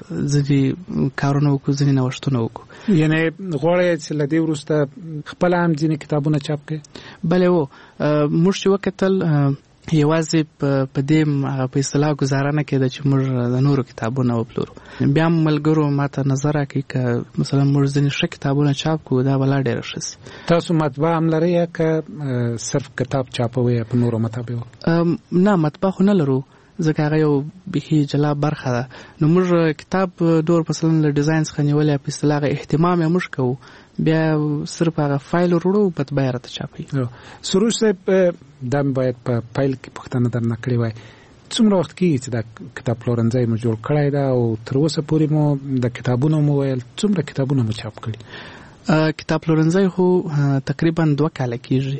ځینې کارونه وکړو، ځینې نوښتونه وکړو. یعنی غواړئ چې له دې وروسته خپل هم ځینې کتابونه چاپ کړئ؟ بله موږ چې وکتل یوازې په دې په اصطلاح ګزاره نه کېده چې موږ د نورو کتابونه وپلورو. بیا هم ملګرو ماته نظر راکړي که مثلا موږ ځینې ښه کتابونه چاپ کړو دا به لا ډېره ښه سي. تاسو مطبعه هم لرئ یا که صرف کتاب چاپوئ په نورو مطابعو؟ نه مطبعه خو نه لرو، ځکه هغه یو بیخي جلا برخه ده. نو موږ کتاب ډور مثلا له ډیزاین څخه نیولې په اصطلاح اهتمام یې موږ کوو، بیا صرف هغه فایل وروړو مطبعه راته چاپوي. سروش صاحب دا باید په پیل کې پوښتنه درنه کړې وای، څومره وخت کېږي چې دا کتاب پلورنځی مو جوړ کړی ده او تر اوسه پورې مو د کتابونو مو ویل څومره کتابونه مو چاپ کړي؟ کتاب پلورنځی خو تقریبا 2 کاله کېږي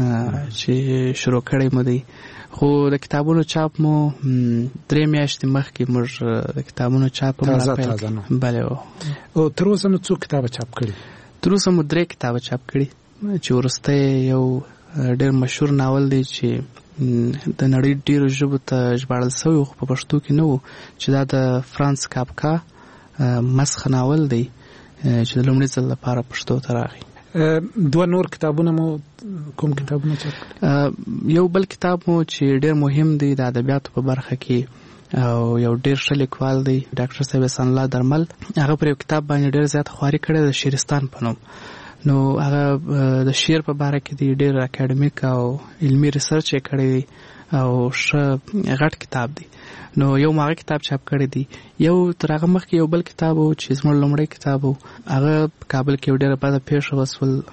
چې شروع کړی مو دی، خو د کتابونو چاپ مو 3 میاشتې مخکې موږ د کتابونو چاپ تازه نو. بله او تر اوسه نو څو کتابه چاپ کړي؟ تر اوسه مو 3 کتابه چاپ کړي، چې وروسته یو ډېر مشهور ناول دی چې د نړۍ ډېرو ژبو ته ژباړل سوی خو په پښتو کې نه و، چې دا د فرانس کافکا مسخ ناول دی چې د لومړي ځل لپاره پښتو ته راغی. 2 نور کتابونه مو کوم کتابونه چاپ کړي؟ یو بل کتاب مو چې ډېر مهم دی د ادبیاتو په برخه کې او یو ډېر ښه لیکوال دی ډاکټر صاحب احسان الله درمل، هغه پر یو کتاب باندې ډېر زیات خواري کړې د شیرستان په نوم. نو هغه د شعر په باره کې دی ډېر اکاډمیک او علمي ریسرچ یې کړی دی او ښه غټ کتاب دی. نو یو هغه کتاب چاپ کړی دی. یو تر هغه مخکې یو بل کتاب و چې زموږ لومړی کتاب و، هغه په کابل کې یو ډېره بده پیښه وسول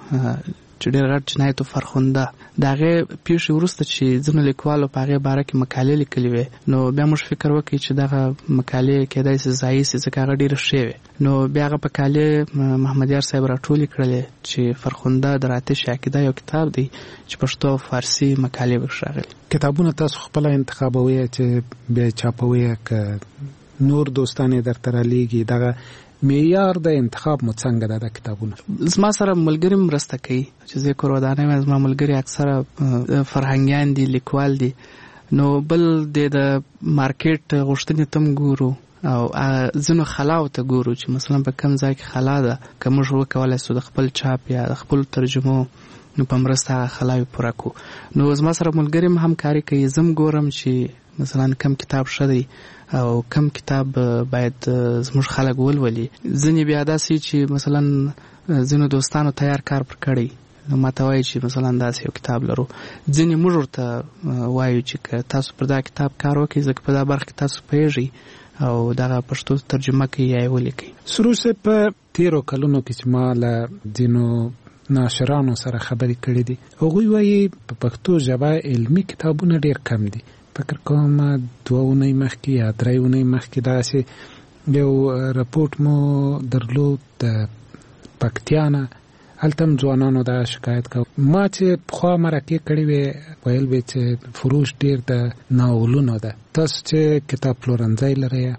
چې ډېر غټ جنایت و فرخنده. د هغې پیښې وروسته چې ځینو لیکوالو په هغې باره کې مقالې لیکلې وې، نو بیا موږ فکر وکړی چې دغه مقالې کېدای سي ځایي سي ځکه هغه ډېرې ښې وې. نو بیا هغه مقالې محمدیار صاحب راټولې کړلې چې فرخنده د آتش عقیده یو کتاب دی چې پښتو او فارسي مقالې پکښې راغلي. کتابونه تاسو خپله انتخابوئ چې بیا چاپوئ که نور دوستان یې درته رالیږي؟ دغه معیار د انتخاب مو څنګه ده د کتابونو؟ زما سره ملګري مرسته کوي چې زه کور ودانه یم، زما ملګري اکثره فرهنګیان دي، لیکوال دي. نو بل د مارکیټ غوښتنې تم ګورو او ځینو خلاو ته ګورو چې مثلا په کم ځای کې خلا ده، که موږ وکولی سو د خپل چاپ یا د خپل ترجمو نو په مرسته هغه خلاوې پوره کړو. نو زما سره ملګري هم همکاري کوي، زم ګورم چې مثلا کم کتاب ښه دی او کم کتاب باید زموږ خلک ولولي. ځینې بیا داسې چې مثلا ځینو دوستانو تیار کار پر کړی، نو ماته وایي چې مثلا داسې یو کتاب لرو. ځینې موږ ورته وایو چې که تاسو پر دا کتاب کار وکړئ ځکه په دا برخه کې تاسو پوهیږئ او دغه پښتو ترجمه کوي یا یې ولیکئ. سروش صاحب په تیرو کلونو کې چې ما له ځینو ناشرانو سره خبرې کړې دي، هغوی وایي په پښتو ژبه علمي کتابونه ډېر کم دي. فکر کوم 2 اونۍ مخکې یا 3 اونۍ مخکې داسې یو رپورټ مو درلود د پکتیا نه، هلته هم ځوانانو دا شکایت کوي. ما چې پخوا مرکې کړې وې ویل به چې فروش ډېر د ناولونو ده. تاسو چې کتاب پلورنځی لرئ،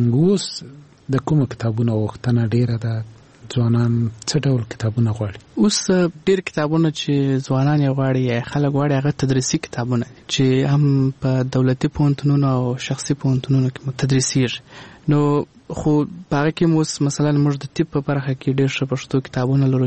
اوس د کومو کتابونو غوښتنه ډېره ده؟ ځوانان څه ډول کتابونه غواړي؟ اوس ډېر کتابونه چې ځوانان یې غواړي یا خلک غواړي هغه تدریسي کتابونه چې هم په دولتي پوهنتونونو او شخصي پوهنتونونو کې تدریسیږي. نو خو په هغه کې اوس مثلا موږ د طب په برخه کې ډېر ښه پښتو کتابونه لرو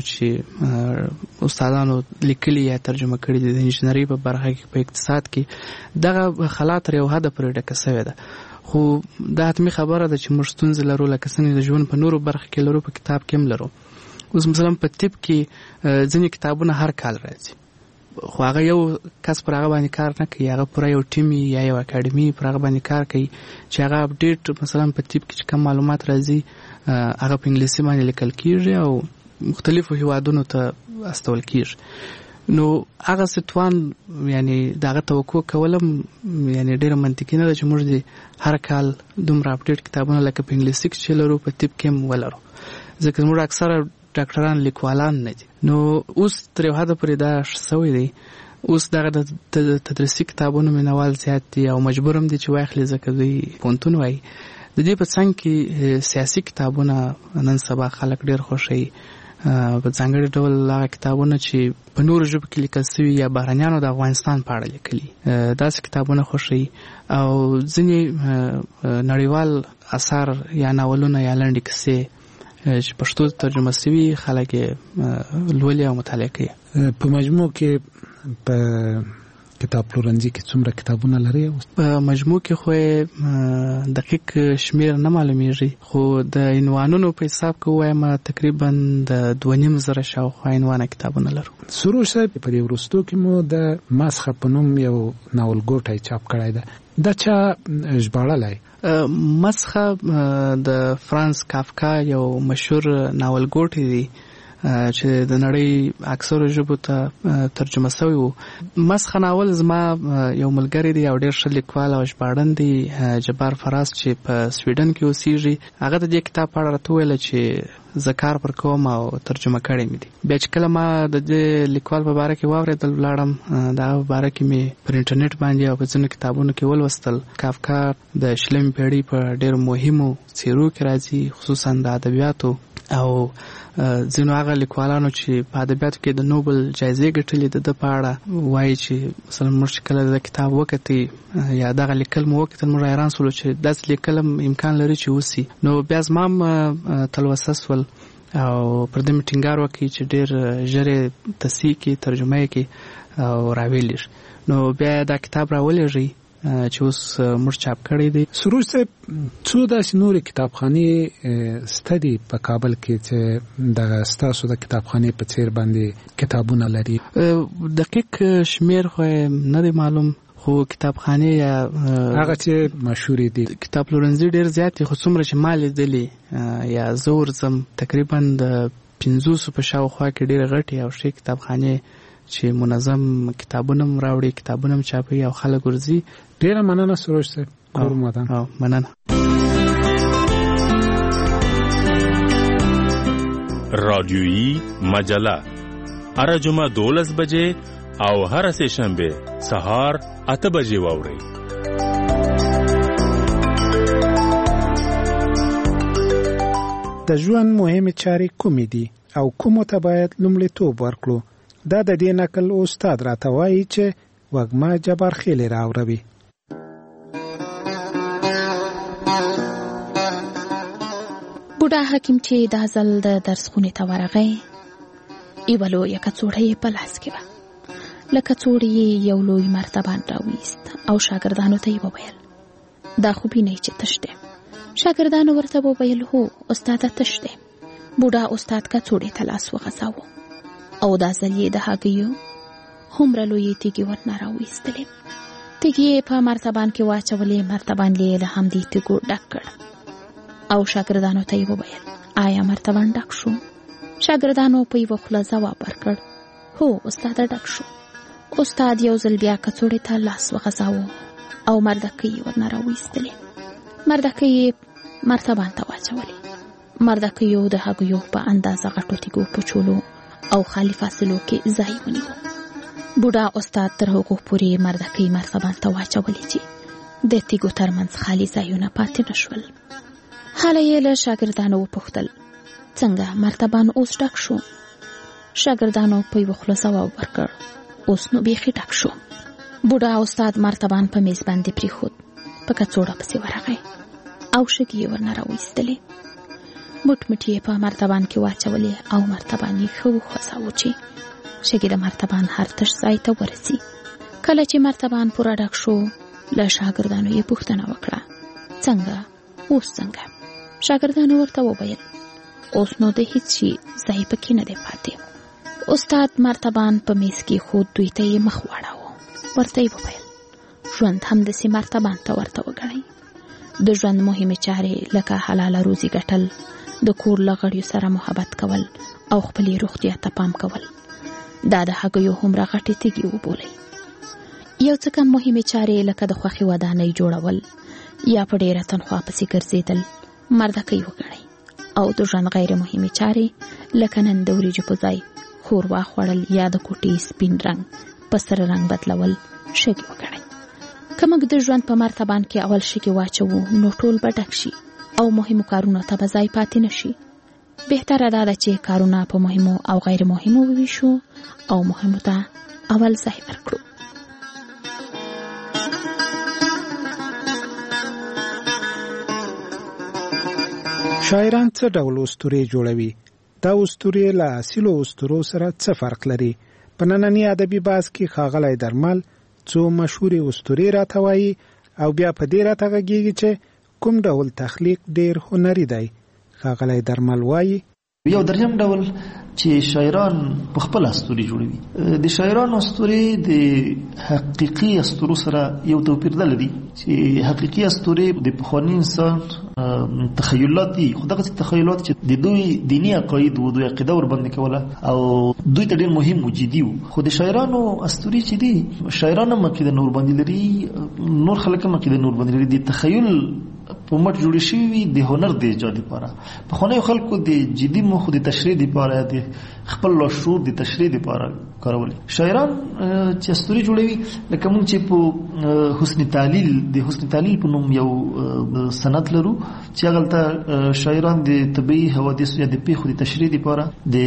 چې استادانو لیکلي یا ترجمه کړي دي. د انجینرۍ په برخه کې، په اقتصاد کې دغه خلا تر یو حده پورې ډکه سوې ده. خو دا حتمي خبره ده چې موږ ستونزې لرو لکه څنګه د ژوند په نورو برخه کې لرو، په کتاب کې هم لرو. اوس مثلا په طب کې ځینې کتابونه هر کال راځي، خو هغه یو کس پر هغه باندې کار نه کوي، هغه پوره یو ټیم یا یو اکاډمي پر هغه باندې کار کوي چې هغه اپډیټ مثلا په طب کې چې کوم معلومات راځي هغه په انګلیسي باندې لیکل کېږي او مختلفو هیوادونو ته استول کېږي. نو هغه ستوان یعنی دغه توقع کولم یعنی ډېر منطقي نه ده چې موږ د هر کال دومره اپډیټ کتابونه لکه په انګلیسي کې چې لرو په طب کې هم ولرو، ځکه موږ اکثره ډاکټران لیکوالان نه دي. نو اوس تر یو حده پورې دا سوی دی. اوس دغه د تدریسي کتابونو مینوال زیات دي او مجبور هم دي چې واخلي ځکه دوی پوهنتون وایي. د دې په څنګ کې سیاسي کتابونه نن سبا خلک ډېر خوښوي، په ځانګړي ډول هغه کتابونه چې په نورو ژبو کې لیکل سوي یا بهرنیانو د افغانستان په اړه لیکلي، داسې کتابونه خوښوي. او ځینې نړیوال اثار یا ناولونه یا لنډې کیسې چې پښتو ته ترجمه شوي خلک لولي او مطالعه کوي. په مجموع کې په کتاب پلورنځي کې څومره کتابونه لري؟ په مجموع کې خو دقیق شمیر نه معلومیږي، خو د عنوانونو په حساب کې وایم تقریبا د 2.5 شاوخوا عنوانه کتابونه لرو. سروش صاحب په دې وروستو کې مو د مسخه په نوم یو ناولګوټی چاپ کړی ده، دا چا ژباړلی؟ مسخه د فرانس کافکا یو مشهور ناولګوټی دی چې د نړۍ اکثرو ژبو ته ترجمه شوی وو. مسخه ناول زما یو ملګری دی او ډېر ښه لیکوال او ژباړن دی، جبار فراز چې په سویډن کې اوسیږي. هغه د دې کتاب په اړه راته وویله چې زه کار پر کوم او ترجمه کړی مې دی. بیا چې کله ما د دې لیکوال په باره کې واورېدل ولاړم، د هغه په باره کې مې پر انټرنیټ باندې او په ځینو کتابونو کې ولوستل. کافکا د 20 پیړۍ په ډېرو مهمو څیرو کې راځي، خصوصا د ادبیاتو او ځینو هغه لیکوالانو چې په ادبیاتو کې د نوبل جایزې ګټلې د په اړه وایي چې مثلا موږ چې کله د کتاب وکتې یا دغه لیکل مو وکتل موږ حیران سولو چې داسې لیکل امکان لري چې وسي. نو بیا زما هم تلوسه سول او پر دې مې ټینګار وکړي چې ډېر ژر یې تصحیح کړي، ترجمه یې کړي او راویلېږي. نو بیا دا کتاب راولېږي چې اوس موږ چاپ کړی دی. سروش صاحب څو داسې نورې کتابخانې شته دي په کابل کې چې دغه ستاسو د کتابخانې په څیر باندې کتابونه لري؟ دقیق شمیر خو نه دی معلوم، خو کتابخانې یا هغه چې مشهورې دي کتاب پلورنځي ډېر زیات دي، خو څومره چې ما لیدلي یا زه ورځم تقریبا د 500 په شاوخوا کې ډېرې غټې او ښې کتابخانې چې منظم کتابونه راوړي، کتابونه چاپي او خلک ورځي. ډېره مننه سروش صاحب. کور مودان. مننه. رادیویی مجله هر جمعه 12 بجې او هر سه شنبه سهار 8 بجې واورئ. د ژوند مهمه چارې کومې دي او کومو ته باید لومړیتوب ورکړو؟ دا د دې نقل استاد راته وایي چې وږمه جبار خیلی راوروي. بوډا حکیم چې دا ځل د درس خونې ته ورغی، یوه لویه کڅوړه یې په لاس کې وه. له کڅوړې یې یو لوی مرتبان راویست او شاګردانو ته یې وویل دا خو بینئ چې تش دی. شاګردانو ورته وویل هو استاده تش دی. بوډا استاد کڅوړې ته لاس وغځاوه او دا ځل یې د هګیو هومره لویې تیږې ورنه راویستلې. تیږې یې په مرتبان کې واچولې، مرتبان یې له همدې تیږو ډک کړ او شاګردانو ته یې وویل آیا مرتبان ډک شو؟ شاګردانو په یوه خوله ځواب ورکړ هو استاده ډک شو. استاد یو ځل بیا کڅوړې ته لاس وغځاوه او مردکۍ یې ورنه راویستلې. مردکۍ یې مرتبان ته واچولې. مردکیو د هګیو په اندازه غټو تیږو په چولو او خالی فاصلو کې ځای ونیو. بوډا استاد تر هغو پورې مردکۍ مرتبان ته واچولې چې د تیږو ترمنځ خالی ځایونه پاتې نشول. حاله یې له شاګردانو وپوښتل څنګه مرتبان اوس ډک شو؟ شاګردانو په یوه خوله ځواب ورکړ اوس نو بیخي ډک شو. بوډا استاد مرتبان په میز باندې پریښود، په کڅوړه پسې ورغی او شګې یې ورنه راویستلې. مټ مټ یې په مرتبان کې واچولې او مرتبان یې ښه وخوځاوه چې شګې د مرتبان هر تش ځای ته ورسي. کله چې مرتبان پوره ډک شو، له شاګردانو یې پوښتنه وکړه څنګه اوس څنګه؟ شاګردانو ورته وویل اوس نو د هیڅ شي ځای پکې نه دی پاتې. استاد مرتبان په میز کې خود دوی ته یې مخ واړاوه، ورته یې وویل ژوند همداسې مرتبان ته ورته وګڼئ. د ژوند مهمې چارې لکه حلاله روزي ګټل، د کور له غړیو سره محبت کول او خپلې روغتیا ته پام کول، دا د هګیو هومره غټې تیږې وبولئ. یو څه کم مهمې چارې لکه د خوښې ودانۍ جوړول یا په ډېره تنخوا پسې ګرځېدل مردکۍ وګڼئ، او د ژوند غیر مهمې چارې لکه نن د وریجو په ځای ښوروا خوړل یا د کوټې سپین رنګ په سره رنګ بدلول شګې وګڼئ. که موږ د ژوند په مرتبان کې اول شګې واچوو نو ټول به ډک شي او مهمو کارونو ته به ځای پاتې نشي. بهتره دا ده چې کارونه په مهمو او غیر مهمو وویشو او مهمو ته اول ځای ورکړو. شاعران څه ډول اسطورې جوړوي؟ دا اسطورې له اصلو اسطورو سره څه فرق لري؟ په ننني ادبي بحث کې ښاغلی درمل څو مشهورې اسطورې راته وایي او بیا په دې راته غږېږي چې کوم ډول تخلیق ډېر هنري دی. ښاغلی درمل وایي یو دریم ډول چې شاعران په خپل اسطورې جوړوي. د شاعرانو اسطورې د حقیقي اسطورو سره یو توپیر لري چې حقیقي اسطورې د پخواني انسان تخیلات دي، خو دغه تخیلات چې د دوی دینی عقاید و دوی عقیده ور باندې کوله او دوی ته ډېر مهم و جدي و. خو د شاعرانو اسطورې چې دي شاعران هم عقیده نور باندې لري، نور خلک هم عقیده نور باندې لري. د تخیل په مټ جوړې شوي د هنر د ایجاد لپاره پخوانیو خلکو د جدي موخو د تشریح لپاره د خپل لاشعور د تشریح لپاره کارولې. شاعران چې اسطورې جوړوي لکه موږ چې په حسن تعلیل د حسن تعلیل په نوم یو سند لرو چې هغلته شاعران د طبیعي حوادثو یا د پیښو د تشریح لپاره د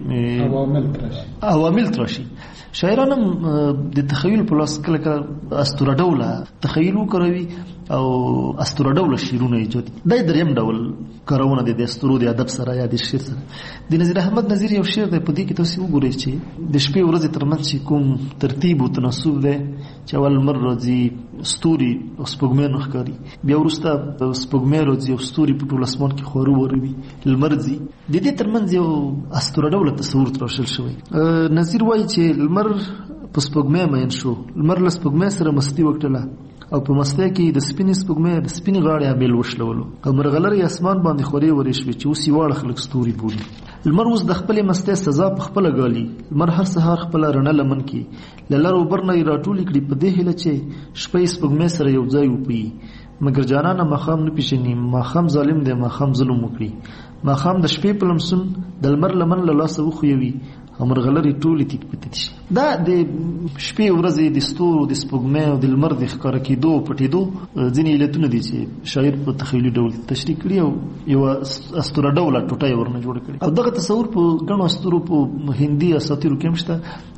عوامل تراشي. شاعران هم د تخیل په لاس کله کله اسطوره ډوله تخیل وکاروي او اسطوره ډوله شعرونه ایجاد. دا دریم ډول کارونه دي د اسطورو د ادب سره یا د شعر سره. د نظیر احمد نظیر یو شعر دی، په دې کې تاسو وګورئ چې د شپې ورځې ترمنځ چې کوم ترتیب او تناسب دی چې اول مر راځي ستوري او سپوږمۍ ښکاري، بیا وروسته سپوږمۍ راځي او ستوري په ټول اسمان کې خورو وروي، لمر ځي. د دې ترمنځ یو اسطوره ډوله تصور تراشل شوی. نظیر وایي چې لمر په سپوږمۍ مین شو، لمر له سپوږمۍ سره مستی وکړله او په مستی کې د سپینې سپوږمۍ د سپینې غاړې عامل وشلولو او مرغلرې اسمان باندې خورې ورې شوې چې اوس یې واړه خلک ستوري بولي. لمر اوس د خپلې مستۍ سزا په خپله ګالي. لمر هر سهار خپله رڼه لمن کې له لر او بر نه یې راټولې کړي په دې هیله چې شپه یې سپوږمۍ سره یو ځای وپوي. مګر جانانه ماښام نه پیژني، ماښام ظالم دی، ماښام ظلم وکړي. ماښام د شپې په لمسون د لمر لمن له لاسه وښویوي او مرغلرې ټولې تیت په تیت شي. دا د شپې ورځې د ستورو د سپوږمۍ او د لمر د ښکاره کېدو او پټېدو ځینې علتونه دي چې شاعر په تخیلي ډول تشریح کړي او یوه اسطوره ډوله ټوټه یې ورنه جوړه کړې. او دغه تصور په ګڼو اسطورو په هندي اساطیرو کې هم شته.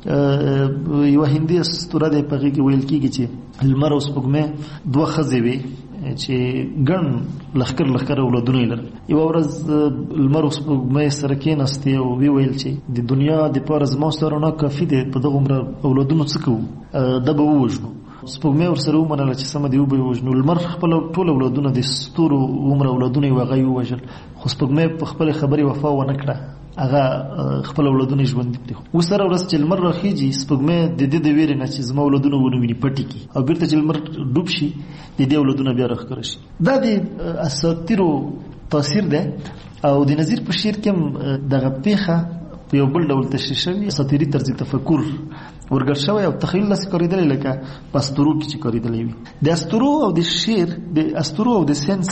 یوه هندي اسطوره دی، په هغې کې ویل کېږي چې لمر او سپوږمۍ دوه ښځې وې چې ګڼ لښکر اولادونه یې لرل. یوه ورځ لمر او سپوږمۍ سره کېناستې او ویې ویل چې د دنیا دپاره زما ستا رڼا کافي دی، په دغه عمره اولادونو څه کوو، ده به ووژنو. سپوږمۍ ورسره ومنله چې سمه دې وبه یې وژنو. لمر خپل ټول اولادونه د ستورو عمره اولادونه یې هغه یې ووژل، خو سپوږمۍ په خپلې خبرې وفا ونه کړه، هغه خپل اولادونه ژوندي پرېښود. اوس هره ورځ چې لمر راخیږي سپوږمۍ د دې د ویرې نه چې زما اولادونه ونه ویني پټې کړي او بیرته چې لمر ډوب شي د دې اولادونه بیا راښکاره شي. دا د اساطیرو تاثیر دی او د نظیر په شعر کې هم دغه پیښه په یو بل ډول تشریح شوي، اساطیري طرز تفکر ورګډ شوی او تخیل داسې کارېدلی لکه په اسطورو کې چې کارېدلی وي. د اسطورو او د شعر د اسطورو او د ساینس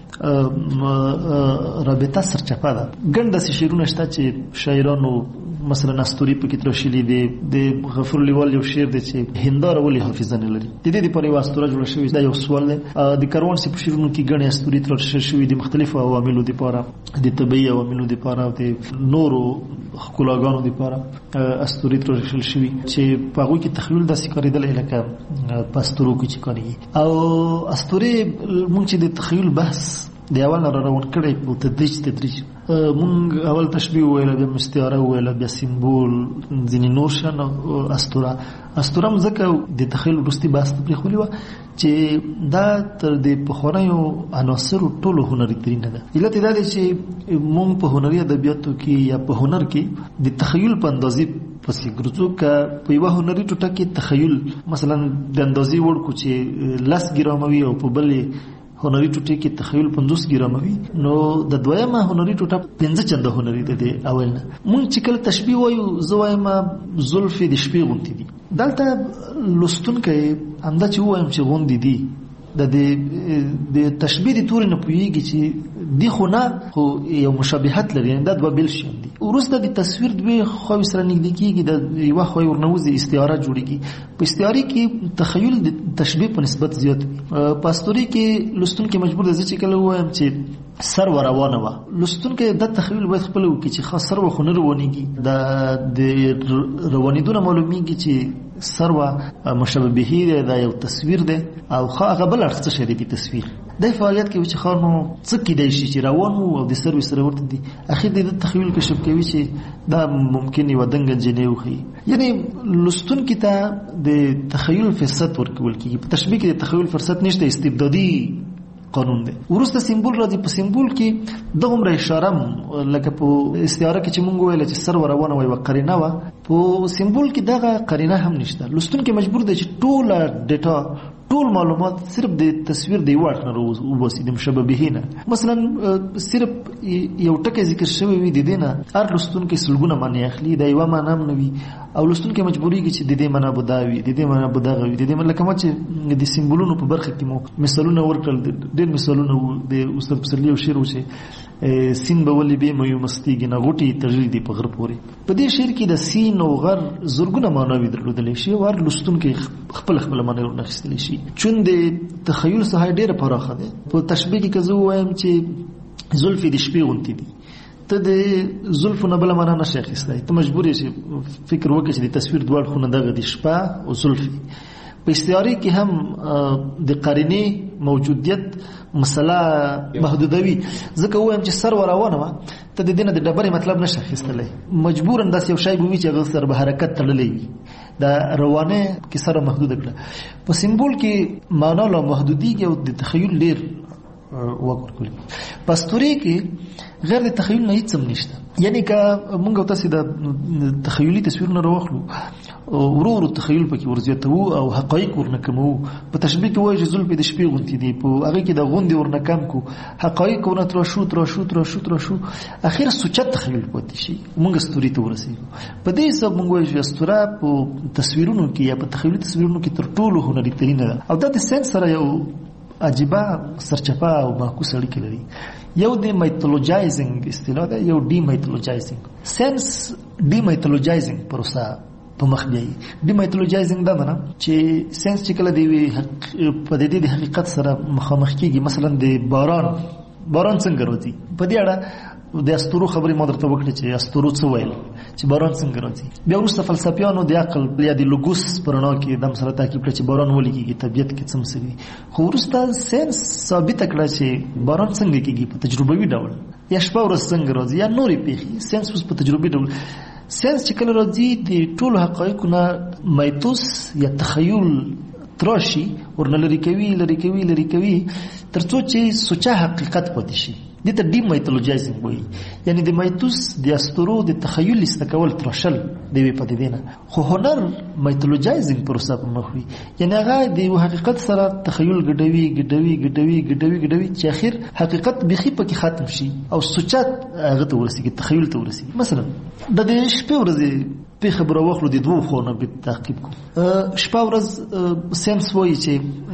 رابطه سرچپه ده. ګڼ داسې شعرونه شته چې شاعرانو مثلا اسطوري پکې تراشلي دي. د غفور لیوال یو شعر دی چې هنداره ولې حافظه نه لري، د دې دپاره یوه اسطوره جوړه شوې. دا یو سوال دی. د کاروان صاحب په شعرونو کې ګڼې اسطورې تراشل شوي د مختلفو عواملو دپاره، د طبیعي عواملو دپاره او د نورو ښکلاګانو دپاره اسطورې تراشل شوي چې په هغوی کې تخیل داسې کارېدلی لکه په اسطورو کې چې کارېږي. او اسطورې مونږ چې د تخیل بحث د اول نه را روان کړی په تدریج مونږ اول تشبیه وویله، بیا استعاره وویله، بیا سیمبول، ځینې نور شیان. اسطوره هم ځکه د تخیل وروستي بحث ته پرېښولې وه چې دا تر د پخوانیو عناصرو ټولو هنري ترینه ده. علت یې دا دی چې مونږ په هنري ادبیاتو کې یا په هنر کې د تخیل په اندازې پسې ګرځو. که په یوه هنري ټوټه کې تخیل مثلا د اندازې وړ کو چې 10 ګرامه وي او په بلې هنري ټوټه کې تخیل 50 ګرامه وي، نو د دویمه هنري ټوټه 5 چنده هنري ده. د اول نه مونږ چې کله تشبیه وایو زه وایم زلفې د شپې غوندې دي. دلته لوستونکی همدا چې ووایم چې غوندې دي د تشبیه د تورې نه پوهېږي چې دی خو نه، خو یو مشابهت لري، دا دوه بېل شیان دي. وروسته د تصویر دوی خواوې سره نږدې کېږي، د یوه خوا یې ورنوځي، استعاره جوړېږي. په استعارې کې تخیل د تشبیه په نسبت زیات وي. په اسطورې کې لوستونکی مجبور دی زه چې کله ووایم چې سر روانه و لستونکو د تخیل باید خپل وکړي چې خاص سر خو نه روانيږي د روانیدونه معلومیږي چې سر مشابه دی دا یو تصویر دی او هغه بل اړخ څه شری دی تصویر د فعالیت کې چې خارنو څه کېدای شي چې روان او د سر سره ورته دي اخر د تخیل کشف کوي چې دا ممکن یو دنګ جنې وخی یعنی لستونکو ته د تخیل فرصت ورکول کیږي په تشبیه کې د تخیل فرصت نشته استبدادي قانون دی ورسته سیمبول راځي په سیمبول کې د عمره اشاره لکه په استعاره کې چې مونږ ویل چې سر روانه وي وقرینه و په سیمبول کې دغه قرینه هم نشته لستونکو مجبور دی چې ټول ډیټا ټول معلومات صرف د تصویر دی واټ نه وباسي د مشابه نه مثلا صرف یو ټکی ذکر شوی وي د دینه هر لستونکو سلګونه معنی اخلي د یو معنی هم نوي او لستونکو مجبوریږي چې د دې معنا بوداوي د دې معنا بوداغوي د دې لکه ما چې د سیمبولونو په برخه کې مو مثالونه ورکړل ډېر مثالونه د استاد پسرلی او شعر وشه سین به ولې به مې مستیږي نه غوټي تجرید دی په غر پوري په دې شعر کې د سین او غر زورګونه معناوي درلودل شي او هر لستونکو خپل معنی ورنخستل شي چون د تخیل څخه ډېر پراخه ده په تشبیه کې زه وایم چې زلفې د شپې غونتی دي ته د زلفو نه بل معنا نشي اخیستای ته مجبور یې فکر وکړې چې د تصویر دوه خونه دغه د شپه او زلفې په استعاره کې هم د قرینه موجودیت مسله محدودوي ځکه وایم چې سر روانه و ته د دینه د ډبرې مطلب نشي اخیستلای مجبور انداس یو شی بوي چې هغه سر به حرکت تړلې دا روانه کې سره محدود کړه په سیمبول کې معنا له محدودیږي او د تخیل ډیر وګور کوي پاستوري کې غیر د تخیل نه هیڅ نشته یعنی که مونږ تاسو د تخیلي تصویرونه راوخلو ورور تخیل پکې ورزیاتو او حقایق ورنکمو په تشبیه کې وایي چې زلفې د شپې غونتی دي په هغه کې د غوندې ورنکم کو حقایق ورنتر شو اخر سوچت تخیل پاتې شي مونږ استوري ته ورسېږو په دې سبب مونږ وایو چې استوره په تصویرونو کې یا په تخیلي تصویرونو کې تر ټولو هنري ترینه ده او دا د ساينس سره یو عجیبه سرچپه او معکوس اړیکه لري یو د میتولوجایزینګ اصطلاح ده یو ډی میتولوجایزینګ ساينس ډی میتولوجایزینګ پروسه په مخ بیایي ډی میتولوجایزینګ دا نه چې ساينس چې کله دی په دې د حقیقت سره مخامخ کیږي مثلا د باران څنګه راځي په دې اړه د استورو خبرې ما درته وکړه چې استورو څه ویل چې باران څنګه راځي بیا وروسته فلسفیانو د عقل یا د لوګوس پرنا کې د سره تاکید کړ چې باران ولې کیږي طبيعت کې څه مسوي خو وروسته ساينس ثابت کړ چې باران څنګه کیږي په تجربوي ډول یا شپه ورځ څنګه راځي یا نورې پیښې ساينس په تجربوي ډول ساينس چې کله راځي د ټولو حقایقو نه میتوس یا تخیل تراشي ورنلري کوي ترڅو چې سوچه حقیقت پاتې شي دته ډی میتولوجایزینګ وایي یعنی د میتوس د استورو د تخیل استکول ترشل دی په دې نه خو هنر میتولوجایزینګ پروسه په مخ وي یعنی هغه د حقیقت سره تخیل ګډوي چې اخر حقیقت بخي پکې ختم شي او سوچات هغه ته ورسیږي تخیل ته ورسیږي مثلا د دې شپې ورځې په خبره واخلو د دوه خونه په تعقیب کو شپه ورځ ساينس وایي چې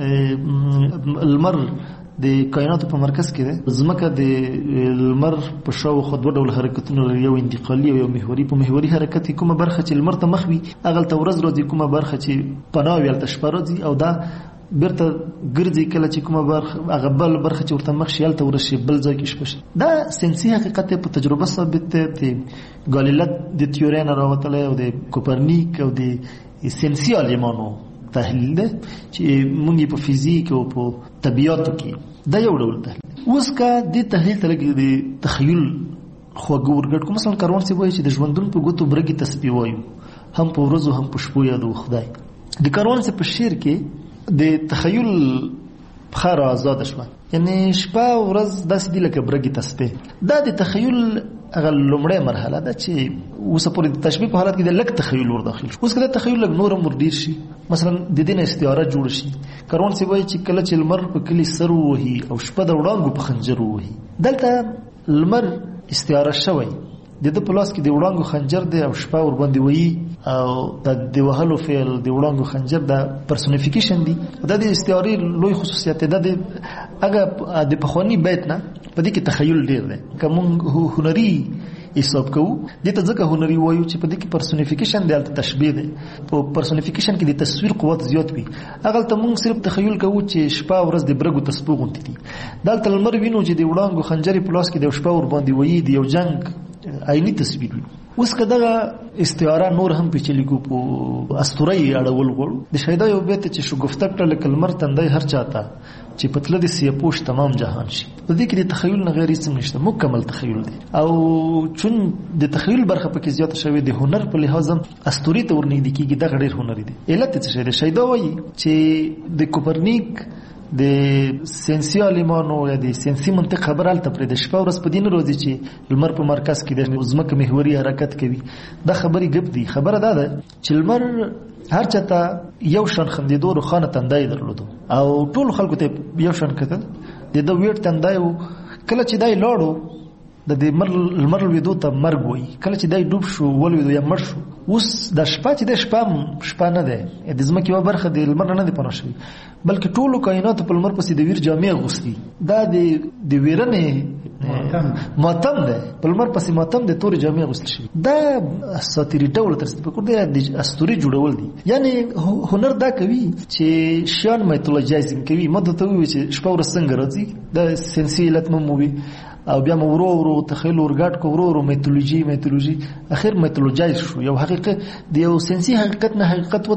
المر د کائناتو په مرکز کې ده ځمکه د لمر په شاوخوا دوه ډول حرکتونه لري یو انتقالي او یو محوري په محوري حرکت کومه برخه چې لمر ته مخ وي هغه ته ورځ راځي کومه برخه چې پناه وي الته شپه راځي او دا بیرته ګرځي کله چې کومه برخه هغه بل برخه چې ورته مخ شي الته ورشي بل ځای کې شپه دا ساينسي حقیقت په تجربه ثابت دی د ګالیله د تیوري نه راوتله او د کوپرنیک او د ساينسي عالمانو تحلیل ده چې مونږ په فزیک او په طبيعت کې دا یو ډول تحلیل اوس کا د تحلیل تلګي د تخیل خوګ ورګټ کوم مثلا کاروان سی وایي چې د ژوندون په ګوتو برګي تسبیح وایو هم په ورځو هم په شپو یادو خدای د کاروان سی په شعر کې د تخیل خار آزاد شوه یعنی شپه ورځ داسې دی لکه برګي تسبیح دا د تخیل هغه لومړی مرحله ده چې اوس په تشبیه په حالت کې د لک تخیل ور داخل اوس کله تخیل لګ نور مر ډیر شي مثلا د دې نه استعاره جوړ شي کارون سی وایي چې کله چې لمر په کلی سر وهي او شپه د وړانګو په خنجر وهي دلته لمر استعاره شوی د دې پلاس کې د وړانګو خنجر دی او شپه ور باندې وایي او د وهلو فعل د وړانګو خنجر د پرسونیفیکیشن دی د دې استعاره لوی خصوصیت ده د هغه د پخوانی بیت نه په دې کې تخیل ډیر دی کوم هنري حساب کوو. دې ته ځکه هنري وایو چې په دې کې پرسونیفیکیشن دی، البته تشبیه دی. په پرسونیفیکیشن کې د تصویر قوت زیات وي. هغه ته موږ صرف تخیل کوو چې شپه ورځ د برګو تسبو غونډې دي. دلته لمر وینو چې د وړانګو خنجرې په لاس کې د شپه ور باندې وایي د یو جنگ عیني تصویر وي. اوس که دغه استعاره نور هم پیچلي کو په اسطوري اړول غواړو، د شهدا یو بیت چې شګفته کړل کلمر تندای هر چاته چې پتله د سیپوش تمام جهان شي. په دې کې د تخیل نه غیر هیڅ نشته، مکمل تخیل دی. او چون د تخیل برخه پکې زیاته شوی د هنر په لحاظ هم اسطوري ته ورنږدې کېږي، دغه ډېر هنري دی. علت څه شی دی؟ شهدا وایي چې د کوپرنیک د ساینسي عالمانو یا د ساینسي منطق خبره هلته پرې د شپه ورځ په دې نه راځي چې لمر په مرکز کې د ځمکه محوري حرکت کوي. دا خبرې ګپ دي. خبره دا ده چې لمر هر چاته یو شان خندېدو روښانه تندی درلودو او ټول خلکو ته یو شان کتل. د ده ویټ تندی و. کله چې دی لاړو د لمر لوېدو ته مرګ وایي. کله چې دی ډوب شو ولوېدو یا مړ شو. اوس د شپه چې د شپه نه ده، د ځمکې یوه برخه د لمر نه ده پناه شوې، بلکې ټولو کائناتو په لمر پسې د ویر جامې اغوستي. دا د ویرنې ماتم ده، په لمر پسې ماتم د تورې جامې اغوستل شوي. دا اساطیري ډول ترسره پکور دی، د اسطورې جوړول دي. یعنې هنر دا کوي چې شیان میتولوجایزینګ کوي. ما درته ووایي چې شپه ورځ څنګه راځي، د ساینسي علت مو وي او بیا مو ورو ورو تخیل ورګاټ کو، ورو ورو میتولوژي اخر میتولوجایز شو. یو حقیقت د یو ساینسي حقیقت نه حقیقت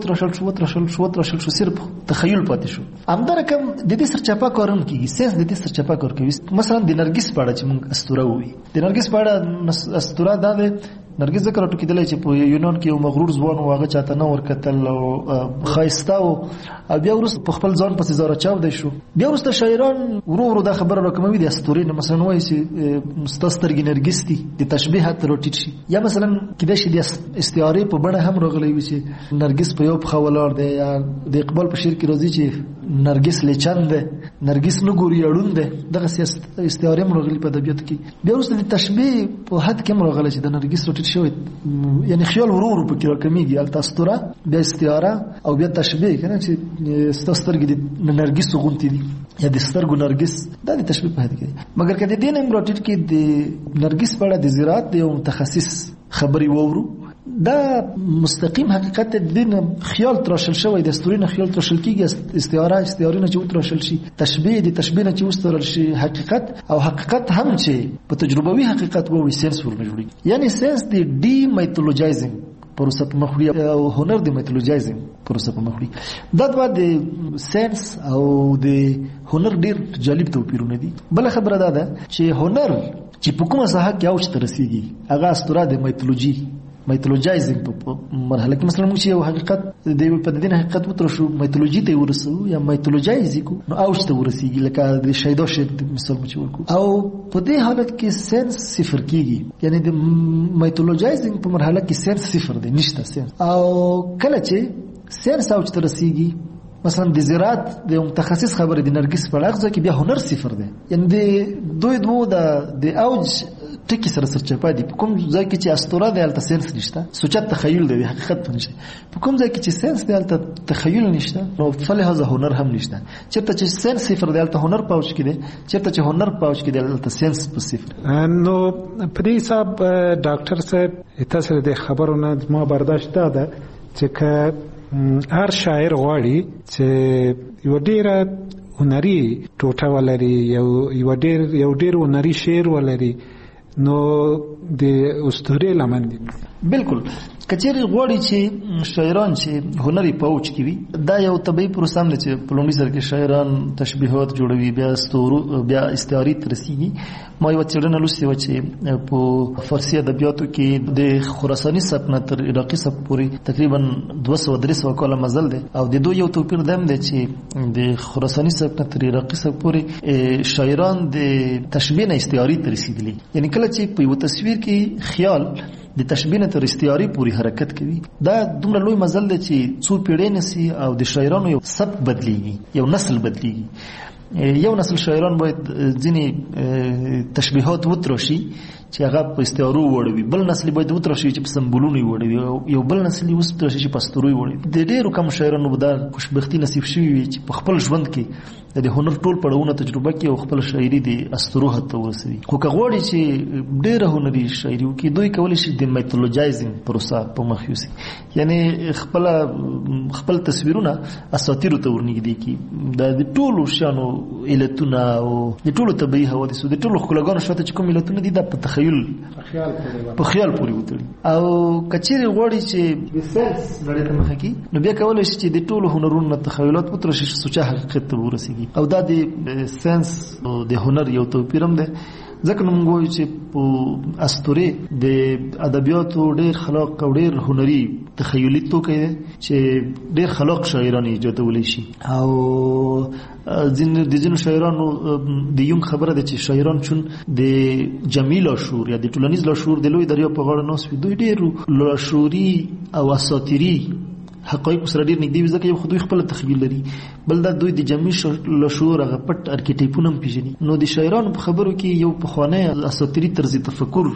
وترشل شو صرف تخیل پاتې شو. همدارکم د دې سرچپه کارون کیږي، ساینس د دې سرچپه کار کوي. مثلا د نرګس په اړه چې موږ اسطوره وایي، د نرګس په اړه اسطوره دا ده. نرګس ذکر راټو کېدلی چې په یونان کې یو مغرور ځوان و، هغه چاته نه ورکتل او ښایسته و، او بیا وروسته په خپل ځان پسې زاره چاودی شو. بیا وروسته شاعران ورو ورو دا خبره راکموي د اسطورې نه. مثلا وایي چې ستا سترګې نرګس دي، د تشبیه حتی راټیټ شي. یا مثلا کېدای شي د استعارې په بڼه هم راغلی وي چې نرګس په یو پښه ولاړ دی، یا د اقبال په شعر کې راځي چې نرګس لیچن دی، نرګس نه ګوري اړون دی. دغه استعارې هم راغلي په ادبیاتو کې. بیا وروسته د تشبیه په حد کې هم راغلی چې د نرګس راټیټ شوی، یعنی خیال ورو ورو پکې راکمیږي. هلته اسطوره، بیا استعاره او بیا تشبیه، کنه چې ستا سترګې د نرګس غوندې دي یا د سترګو نرګس. دا د تشبیه په حد کې. مګر که د دې نه هم راټیټ کې د نرګس په اړه د زراعت د یو متخصص خبرې وورو، دا مستقیم حقیقت د دین خیال تراشل شوی، د اسطورې نه خیال تراشل کیږي. استعاره نه چې وتراشل شي، تشبیه د تشبیه نه چې وسترل شي حقیقت، او حقیقت هم چې په تجربوي حقیقت وو ساينس ورنه جوړي. یعنی ساينس د ډي میتولوجایزینګ پروسه په مخ وړي او هنر د میتولوجایزینګ پروسه په مخ وړي. دا دوه د ساينس او د هنر ډیر جالب توپیرونه دي. بل خبره دا ده چې هنر چې په کومه ساحه کې اوج ته رسیږي، هغه اسطوره د میتولوجایزینګ په مرحله کې. مثلا موږ یو حقیقت د دین حقیقت وترشو، میتولوژي ته ورسو یا میتولوجایز کو، نو اوج ته ورسیږي. لکه د شهدا شعر مثال مچ ورکو. او په دې حالت کې ساينس صفر کیږي، یعنی د میتولوجایزینګ په مرحله کې ساينس صفر دی، نشته ساينس. او کله چې ساينس اوج ته رسیږي، مثلا د زراعت د متخصص خبره د نرګس په اړه کې بیا هنر صفر دی. یعنی د دوه د اوج ټکی سره سرچپه دي. په کوم ځای کې چې اسطوره دی هلته ساينس نشته، سوچت تخیل دی، حقیقت نشته. په کوم ځای کې چې ساينس دی هلته تخیل نشته، نو فلهذا هنر هم نشته. چېرته چې ساينس صفر دی هلته هنر پاوچ کې دی، چېرته چې هنر پاوچ کې دی هلته ساينس په صفر. نو په دې حساب ډاکټر صاحب تاسو د خبرونه ما برداشت ده چې هر شاعر غواړي چې یو ډیره هنري ټوټه ولري، یو ډیر هنري شعر ولري، نو د اسطورې لمن دي. بالکل کچېرې غواړي چې شاعران چې هنري پوچ کې وي، دا یو طبيعي پروسه ده چې په لومړي سر کې شاعران تشبیهات جوړوي، بیا استعارې ته رسیږي. ما یو څېړنه لوستې وه چې په فارسي ادبیاتو کې د خراساني سبک نه تر عراقي سبک پورې تقریبا 200-300 کاله مزل دی. او د دوی یو توپیر دا هم دی چې د خراساني سبک نه تر عراقي سبک پورې شاعران د تشبیه نه استعارې ته رسیدلي. یعنی کله چې په یو تصویر کې خیال د تشبیه تر استعارې پورې حرکت کوي، دا دومره لوی مزل دی چې څو پیړۍ نسی او د شاعرانو یو سبک بدلیږي، یو نسل بدلیږي. یو نسل شاعران باید ځینې تشبیهات وتراشي چې هغه په استعارو وړوي، بل نسل باید وترشي چې په سمبولونو وړوي، یو بل نسل وترشي چې په استورو وړوي. د ډېرو کم شاعرانو به دا خوشبختي نصیب شوي وي چې په خپل ژوند کې د هنر ټول پړاوونه تجربه کړي او خپل شاعري د استورو حد ته ورسوي. خو که غواړي چې ډېره هنري شاعري وکړي، دوی کولی شي د میتولوجایزینګ پروسه په مخ یوسي، یعنی خپل تصویرونه اساطیرو ته ورنږدې کړي، د ټولو شیانو علتونه او د ټولو طبیعي حوادثو د ټولو ښکلاګانو شاته چې کوم علتونه دي دا په تخیل په خیال پورې وتړي. او که چیرې غواړي چې د ساینس نړۍ ته مخه کړي، نو بیا کولی شي چې د ټولو هنرونو نه تخیلات وترشي چې سوچه حقیقت ته ورسېږي. او دا د ساینس او د هنر یو توپیر هم دی، ځکه نو موږ وایو چې په اسطورې د ادبیاتو ډېر خلاق او ډېر هنري تخیلي توکی دی چې ډېر خلاق شاعران ایجادولی شي. او د ځینو شاعرانو د یونګ خبره ده چې شاعران چون د جمعي لاشعور یا د ټولنیز لاشعور د لوی دریا په غاړه ناست وي، دوی ډېر لاشعوري او اساطیري حقایق سره ډېر نږدې وي، ځکه یو خو دوی خپل تخیل لري، بل دا دوی د جمعي لاشعور هغه پټ ارکیټیپونه هم پېژني. نو د شاعرانو په خبرو کې یو پخوانی اساطیري طرز تفکر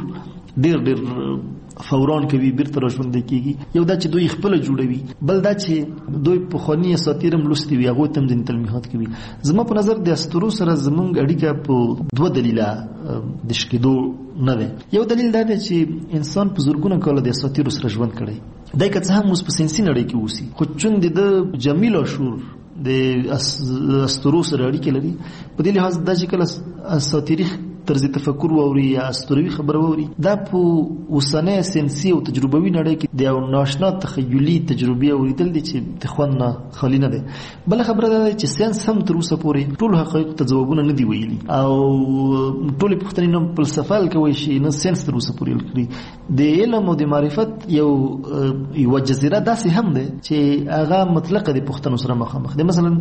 ډېر فوران کوي، بیرته راژوندی کېږي. یو دا چې دوی خپله جوړوي، بل دا چې دوی پخواني اساطیر هم لوستي وي، هغوی ته هم ځینې تلمیحات کوي. زما په نظر د اسطورو سره زموږ اړیکه په دوه دلیله د شکېدو نه دی. یو دلیل دا دی چې انسان په زرګونه کاله د اساطیرو سره ژوند کړی، دی که څه هم اوس په ساینسي نړۍ کې اوسي، خو چون د جمعي لاشعور د اسطورو سره اړیکې لري، په دې لحاظ دا چې کله اساطیري طرز تفکر واوري یا اسطوروي خبره واوري، دا په اوسنۍ ساینسي او تجربوي نړۍ کې د یو ناشنا تخیلي تجربې اوریدل دي چې د خوند نه خالي نه دی. بله خبره دا ده چې ساینس هم تر اوسه پورې ټولو حقایقو ته ځوابونه نه دي ویلي، او ټولې پوښتنې نه فلسفه حل کولی شي، نه ساینس تر اوسه پورې حل کړي. د علم او د معرفت یوه جزیره داسې هم ده چې هغه مطلقه د پوښتنو سره مخامخ دی. مثلا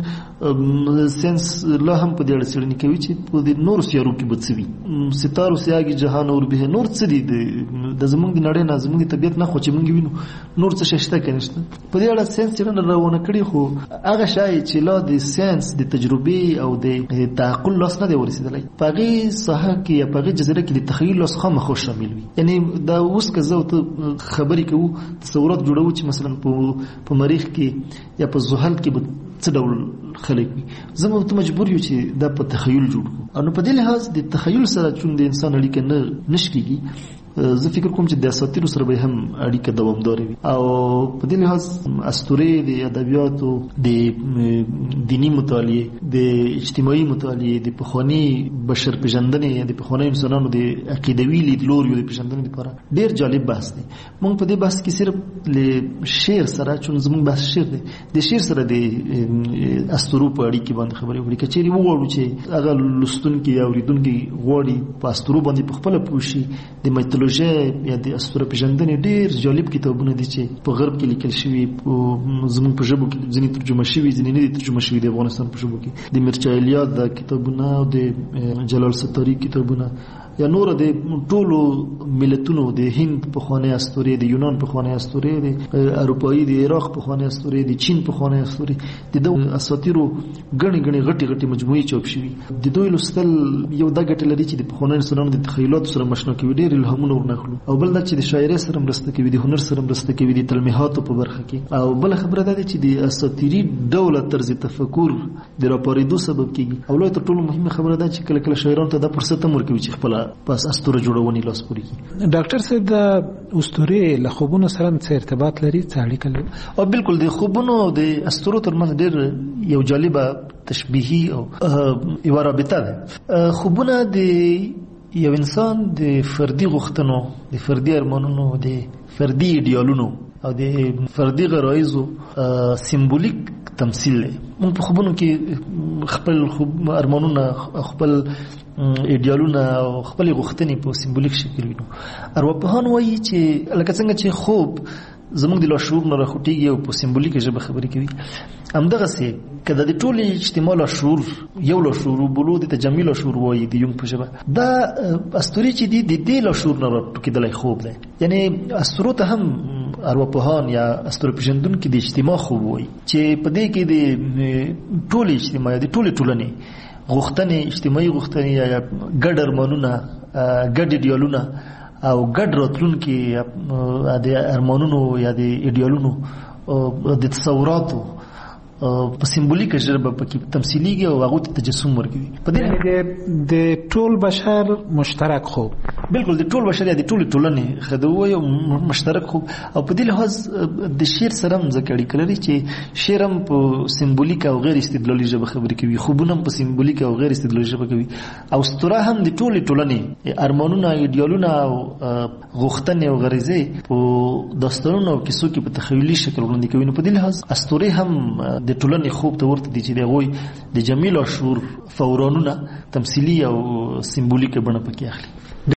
ساینس لا هم په دې اړه څېړنې کوي چې په د نورو سیارو کې به څه وي، ستارو سیاګي جهان اور به نور څه دي د زمونږ د نړۍ نه، زمونږ د طبیعت نه، خو چې موږ وینو نور څه شی شته که نشته. په دې اړه ساینس څېړنه روانه کړې، خو هغه شی چې لا د ساینس د تجربې او د تعقل لاس نه دی ورسېدلی، په هغې ساحه کې یا په هغې جزیره کې د تخیل لاس خامخا شامل وي. یعنی دا اوس که زه او ته خبرې کوو، تصورات جوړوو چې مثلا په مریخ کې یا په زحل کې به څه ډول خلک وي، زه به ته مجبور یو چې دا په تخیل جوړ کړو. نو په دې لحاظ د تخیل سره چون د انسان اړیکه نه شکېږي، زه فکر کوم چې د اساطیرو سره به هم اړیکه دوامداره وي. او په دې لحاظ اسطورې د ادبیاتو، د دینی مطالعې، د اجتماعي مطالعې، د پخواني بشر پیژندنې، د پخواني انسانانو د عقیدوي لیدلوریو د پیژندنې لپاره ډېر جالب بحث دی. موږ په دې بحث کې صرف له شعر سره، چون زموږ بحث شعر دی، د شعر سره د اسطورو په اړیکې باندې خبرې وکړي. که چېرې وغواړو چې هغه لوستونکي یا اورېدونکي غواړي په اسطورو باندې په خپله پوه شي، د میتولوژي یا د اسطوره پیژندنې ډېر جالب کتابونه دي چې په غرب کې لیکل شوي، زموږ په ژبو کې ځینې ترجمه شوي، ځینې نه دي ترجمه شوي د افغانستان په ژبو کې. د میرچا الیاد د کتابونه او د جلال ستاري کتابونه یا نور د ټولو ملتونو، د هند پخوانۍ اسطورې، د یونان پخوانۍ اسطورې، د اروپایي، د عراق پخوانۍ اسطورې، د چین پخوانۍ اسطورې، د دغو اساطیرو ګڼې غټې مجموعې چاپ شوي. د دوی لوستل یو دا ګټه لري چې د پخوانیو انسانانو د تخیلاتو سره مشنا کوي، ډېر الهامونه ورناخلو، او بل دا چې د شاعرۍ سره مرسته کوي، د هنر سره مرسته کوي، د تلمیحاتو په برخه کې. او بله خبره دا ده چې د اساطیري ډوله طرز تفکر د راپارېدو سبب کېږي. او لوی تر ټولو مهمه خبره ده چې کله کله شاعرانو ته دا فرصت هم ورکوي چې خپله پس اسطوره جوړونې لاس پورې کړي. ډاکټر صاحب، د اسطورې له خوبونو سره څه ارتباط لري، څه اړیکه لري؟ او بالکل د خوبونو او د اسطورو ترمنځ ډېر یو جالبه تشبیهي او یوه رابطه ده. خوبونه د یو انسان د فردي غوښتنو، د فردي ارمانونو، د فردي ایډیالونو او د فردي غرایزو سمبولیک تمثیل دی. موږ په خوبونو کې خپل ارمانونه، خپل ایډیالونه او خپل غوښتنې په سمبولیک شکل وینو. ارواپوهان وایي چې لکه څنګه چې خوب زموږ د لاشعور نه راخوټېږي او په سمبولیکه ژبه خبرې کوي، همدغسې که د ټولې اجتماع لاشعور یو لاشعور وبولو، د تجمعي لاشعور وایي د یونګ په ژبه، دا اسطورې چې دي د دې لاشعور نه راټوکېدلی خوب دی. یعنې اسطورو ته هم ارواپوهان یا اسطوره پیژندونکي د اجتماع خوب وایي، چې په دې کې د ټولې اجتماع یا د ټولې ټولنې غوښتنې اجتماعي غوښتنې یا ګډ ارمانونه ګډ ایډیالونه او ګډ راتلونکي د ارمانونو یا د ایډیالونو د تصوراتو په سمبولیکه ژبه پکې تمثیلیږي او هغه ته تجسم ورکوي. په دې د ټول بشر مشترک خوب، بالکل د ټول بشر یا د ټول ټولنې خدوه یو مشترک خوب. او په دې لحاظ د شعر سره هم ځکه اړیکه لري چې شعر هم په سمبولیک او غیر استدلالي ژبه خبرې کوي، خوبونه هم په سمبولیک او غیر استدلالي ژبه کوي، او اسطوره هم د ټول ټولنې ارمانونه ایډیالونه او غوښتنې او غریزې په داستانونو او کیسو کې په تخیلي شکل وړاندې کوي. نو په دې لحاظ اسطوره هم د ټولنې خوب ته ورته دي چې د هغوی د جمیل او شعور فورانونه تمثیلي او سمبولیکه بڼه پکې اخلي.